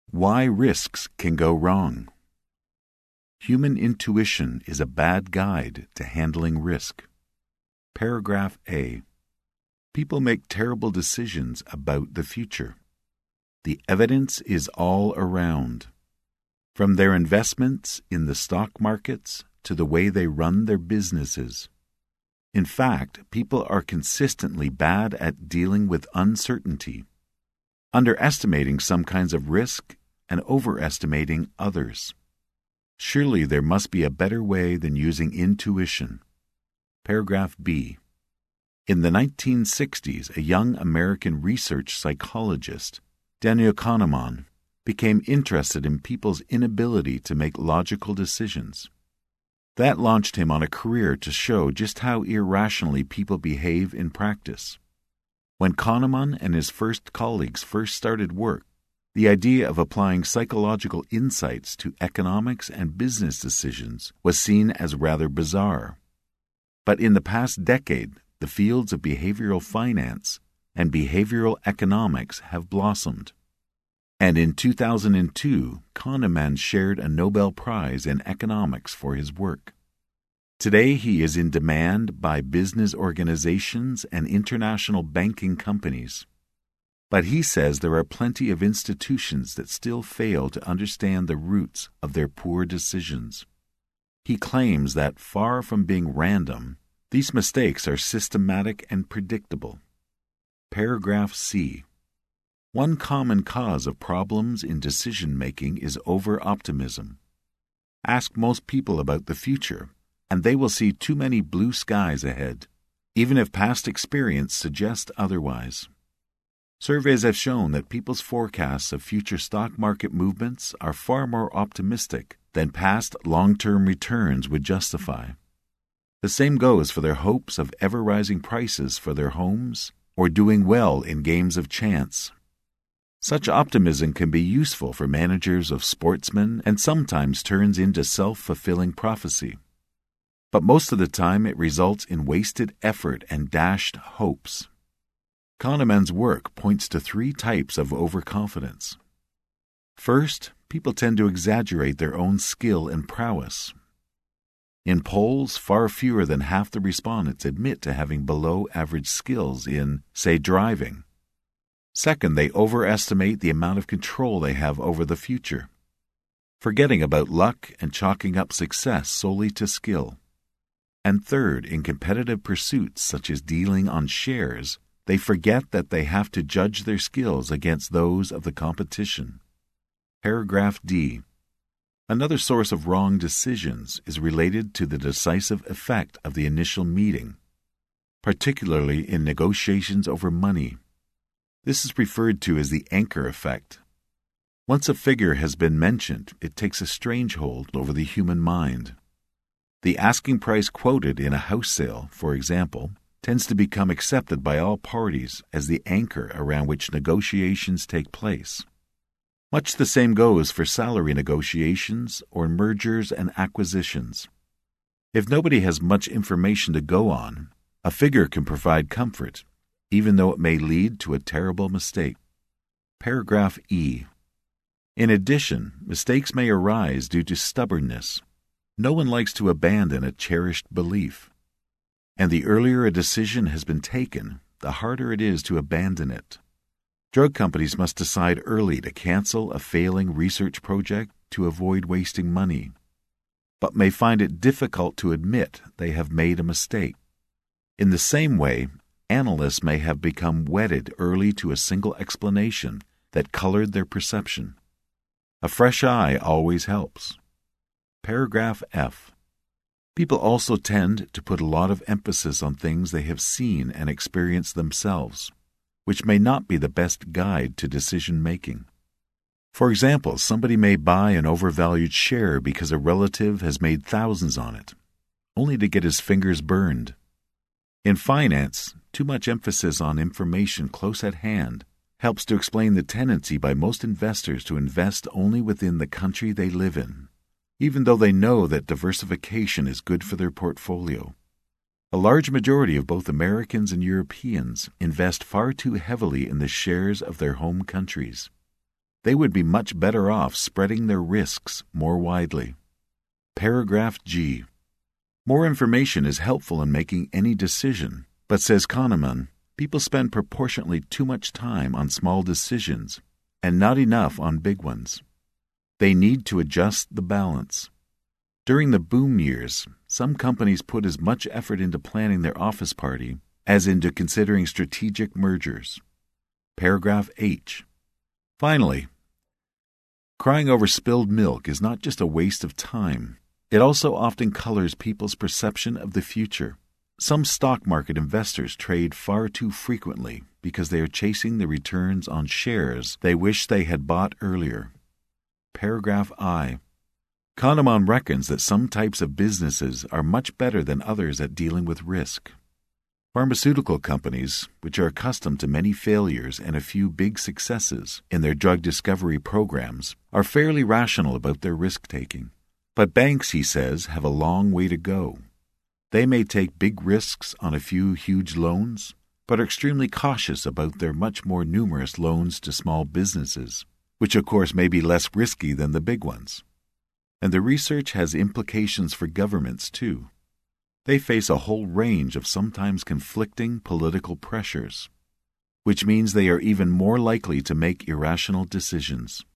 Why risks can go wrong. Human intuition is a bad guide to handling risk. Paragraph A. People make terrible decisions about the future. The evidence is all around. From their investments in the stock markets to the way they run their businesses. In fact, people are consistently bad at dealing with uncertainty, underestimating some kinds of risk and overestimating others. Surely there must be a better way than using intuition. Paragraph B. In the 1960s, a young American research psychologist, Daniel Kahneman, became interested in people's inability to make logical decisions. That launched him on a career to show just how irrationally people behave in practice. When Kahneman and his first colleagues first started work, the idea of applying psychological insights to economics and business decisions was seen as rather bizarre. But in the past decade, the fields of behavioral finance and behavioral economics have blossomed. And in 2002, Kahneman shared a Nobel Prize in economics for his work. Today he is in demand by business organizations and international banking companies. But he says there are plenty of institutions that still fail to understand the roots of their poor decisions. He claims that, far from being random, these mistakes are systematic and predictable. Paragraph C. One common cause of problems in decision-making is over-optimism. Ask most people about the future, and they will see too many blue skies ahead, even if past experience suggests otherwise. Surveys have shown that people's forecasts of future stock market movements are far more optimistic than past long-term returns would justify. The same goes for their hopes of ever-rising prices for their homes or doing well in games of chance. Such optimism can be useful for managers of sportsmen and sometimes turns into self-fulfilling prophecy. But most of the time it results in wasted effort and dashed hopes. Kahneman's work points to three types of overconfidence. First, people tend to exaggerate their own skill and prowess. In polls, far fewer than half the respondents admit to having below-average skills in, say, driving. Second, they overestimate the amount of control they have over the future, forgetting about luck and chalking up success solely to skill. And third, in competitive pursuits such as dealing on shares, they forget that they have to judge their skills against those of the competition. Paragraph D. Another source of wrong decisions is related to the decisive effect of the initial meeting, particularly in negotiations over money. This is referred to as the anchor effect. Once a figure has been mentioned, it takes a strange hold over the human mind. The asking price quoted in a house sale, for example, tends to become accepted by all parties as the anchor around which negotiations take place. Much the same goes for salary negotiations or mergers and acquisitions. If nobody has much information to go on, a figure can provide comfort, even though it may lead to a terrible mistake. Paragraph E. In addition, mistakes may arise due to stubbornness. No one likes to abandon a cherished belief. And the earlier a decision has been taken, the harder it is to abandon it. Drug companies must decide early to cancel a failing research project to avoid wasting money, but may find it difficult to admit they have made a mistake. In the same way, analysts may have become wedded early to a single explanation that colored their perception. A fresh eye always helps. Paragraph F. People also tend to put a lot of emphasis on things they have seen and experienced themselves, which may not be the best guide to decision-making. For example, somebody may buy an overvalued share because a relative has made thousands on it, only to get his fingers burned. In finance, too much emphasis on information close at hand helps to explain the tendency by most investors to invest only within the country they live in, even though they know that diversification is good for their portfolio. A large majority of both Americans and Europeans invest far too heavily in the shares of their home countries. They would be much better off spreading their risks more widely. Paragraph G. More information is helpful in making any decision, but says Kahneman, people spend proportionately too much time on small decisions and not enough on big ones. They need to adjust the balance. During the boom years, some companies put as much effort into planning their office party as into considering strategic mergers. Paragraph H. Finally, crying over spilled milk is not just a waste of time. It also often colors people's perception of the future. Some stock market investors trade far too frequently because they are chasing the returns on shares they wish they had bought earlier. Paragraph I. Kahneman reckons that some types of businesses are much better than others at dealing with risk. Pharmaceutical companies, which are accustomed to many failures and a few big successes in their drug discovery programs, are fairly rational about their risk-taking. But banks, he says, have a long way to go. They may take big risks on a few huge loans, but are extremely cautious about their much more numerous loans to small businesses, which of course may be less risky than the big ones. And the research has implications for governments, too. They face a whole range of sometimes conflicting political pressures, which means they are even more likely to make irrational decisions.